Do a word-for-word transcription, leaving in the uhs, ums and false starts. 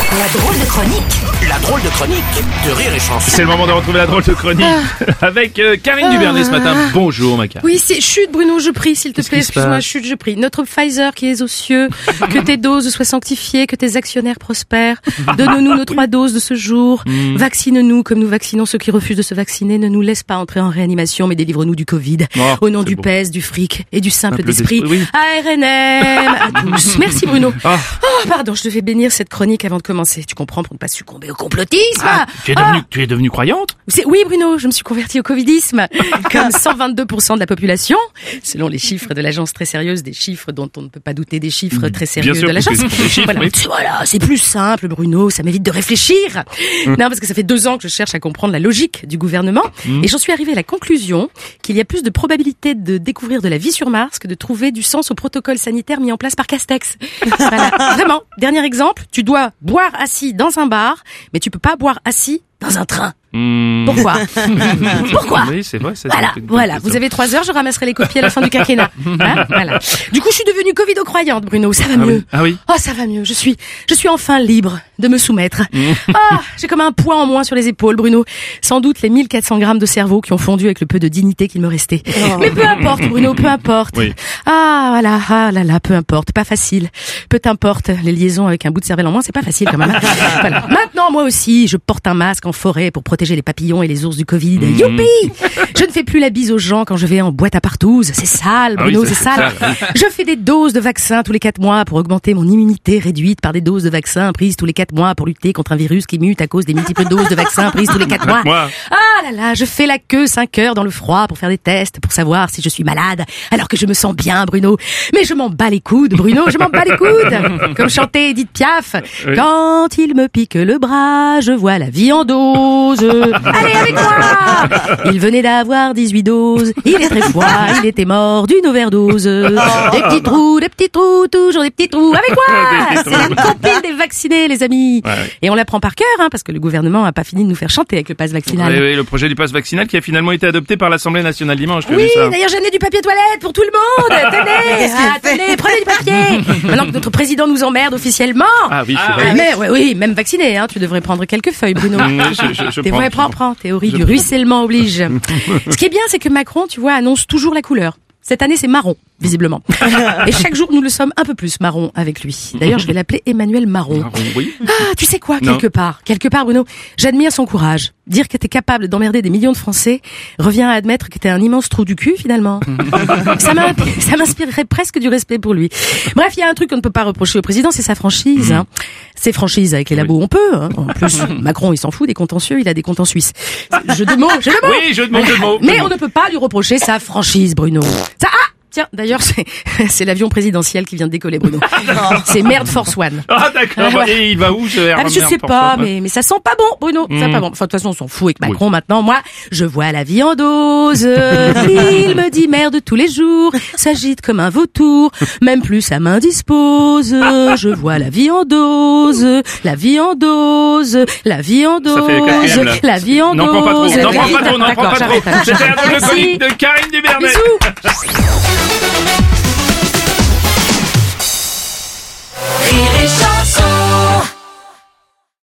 La drôle de chronique. La drôle de chronique de Rire et Chanson. C'est le moment de retrouver la drôle de chronique ah. avec euh, Karine ah. Dubernet ce matin. Bonjour Maca. Oui, c'est chute Bruno, je prie s'il te plaît. Excuse-moi, chute, je prie. Notre Pfizer qui est aux cieux, que tes doses soient sanctifiées, que tes actionnaires prospèrent. Donne-nous nos trois doses de ce jour. Mm. Vaccine-nous comme nous vaccinons ceux qui refusent de se vacciner. Ne nous laisse pas entrer en réanimation, mais délivre-nous du Covid. Oh, au nom du bon. P E S, du fric et du simple d'esprit. Oui. A R N M à tous. Merci Bruno. Oh. oh, pardon, je devais bénir cette chronique avant de commencer. Tu comprends, pour ne pas succomber au complotisme. Ah, tu es devenue, ah. tu es devenue croyante? C'est, oui Bruno, je me suis convertie au covidisme. Comme cent vingt-deux pour cent de la population, selon les chiffres de l'agence très sérieuse, des chiffres dont on ne peut pas douter des chiffres très sérieux sûr, de l'agence. Chiffres, voilà, oui. voilà, c'est plus simple Bruno, ça m'évite de réfléchir. Mmh. Non, parce que ça fait deux ans que je cherche à comprendre la logique du gouvernement mmh. et j'en suis arrivée à la conclusion qu'il y a plus de probabilité de découvrir de la vie sur Mars que de trouver du sens au protocole sanitaire mis en place par Castex. Voilà. Vraiment, dernier exemple, tu dois boire assis dans un bar, mais tu peux pas boire assis dans un train. Mmh. Pourquoi Pourquoi Oui, c'est vrai. Ça, voilà, voilà. Vous avez trois heures, je ramasserai les copies à la fin du quinquennat. Hein, voilà. Du coup, je suis devenue covido-croyante, Bruno. Ça va ah mieux. Oui. Ah oui. Oh, ça va mieux. Je suis, je suis enfin libre de me soumettre. Mmh. Ah, j'ai comme un poids en moins sur les épaules, Bruno. Sans doute les mille quatre cents grammes de cerveau qui ont fondu avec le peu de dignité qu'il me restait. Oh. Mais peu importe, Bruno, peu importe. Oui. Ah, voilà, ah là là, peu importe. Pas facile. Peu importe. Les liaisons avec un bout de cervelle en moins, c'est pas facile quand même. Voilà. Maintenant, moi aussi, je porte un masque en forêt pour protéger les papillons et les ours du Covid. Mmh. Youpi! Je ne fais plus la bise aux gens quand je vais en boîte à partouze. C'est sale, Bruno, ah oui, c'est, c'est sale. sale oui. Je fais des doses de vaccins tous les quatre mois pour augmenter mon immunité réduite par des doses de vaccins prises tous les quatre mois pour lutter contre un virus qui mute à cause des multiples doses de vaccins prises tous les quatre mois. Moi. Ah là là, je fais la queue cinq heures dans le froid pour faire des tests pour savoir si je suis malade alors que je me sens bien, Bruno. Mais je m'en bats les coudes, Bruno, je m'en bats les coudes. Comme chantait Edith Piaf. Oui. Quand il me pique le bras, je vois la vie en dose. Allez avec moi! Il venait d'avoir dix-huit doses. Il est très froid, il était mort d'une overdose. Des petits trous, des petits trous, toujours des petits trous. Avec moi! C'est la compile des vaccinés, les amis. Ouais. Et on l'apprend par cœur, hein, parce que le gouvernement a pas fini de nous faire chanter avec le pass vaccinal. Oui, oui, le projet du pass vaccinal qui a finalement été adopté par l'Assemblée nationale dimanche. Oui, d'ailleurs, j'ai amené du papier toilette pour tout le monde. Tenez, ah, tenez, prenez du papier. Maintenant que notre président nous emmerde officiellement. Ah oui, c'est ah, vrai. Mais, ouais, oui, même vacciné, hein, tu devrais prendre quelques feuilles, Bruno. je, je, je T'es prends, vrai, prends, prends. Théorie du ruissellement oblige. Ce qui est bien, c'est que Macron, tu vois, annonce toujours la couleur. Cette année, c'est marron, visiblement. Et chaque jour, nous le sommes un peu plus marron avec lui. D'ailleurs, je vais l'appeler Emmanuel Marron. Marron, oui. Ah, tu sais quoi, quelque non. part, quelque part, Bruno, j'admire son courage. Dire que t'es capable d'emmerder des millions de Français revient à admettre que t'es un immense trou du cul, finalement. ça, ça m'inspirerait presque du respect pour lui. Bref, il y a un truc qu'on ne peut pas reprocher au président, c'est sa franchise. Hein. Ses franchises avec les labos, oui. on peut. Hein. En plus, Macron, il s'en fout des comptes en Suisse, il a des comptes en Suisse. Jeu de mots, jeu de mots. Oui, jeu de mots, jeu de mots. Mais on ne peut pas lui reprocher sa franchise, Bruno. Ça, ah Tiens, d'ailleurs, c'est, c'est l'avion présidentiel qui vient de décoller, Bruno. C'est Merde Force One. Ah, d'accord. Euh, ouais. Et il va où, ce ah, je sais pas, mais, mais ça sent pas bon, Bruno. Mmh. Ça sent pas bon. Enfin, de toute façon, on s'en fout avec Macron oui. maintenant. Moi, je vois la vie en dose. Il me dit merde tous les jours. S'agite comme un vautour. Même plus sa main dispose. Je vois la vie en dose. La vie en dose. La vie en dose. Ça fait quatrième, là. La vie en n'en dose. N'en prends pas trop. N'en prends pas trop. N'en prends pas trop. C'était la drôle de chronique de Karine Dubernet. Bisous. Rire et Chanson.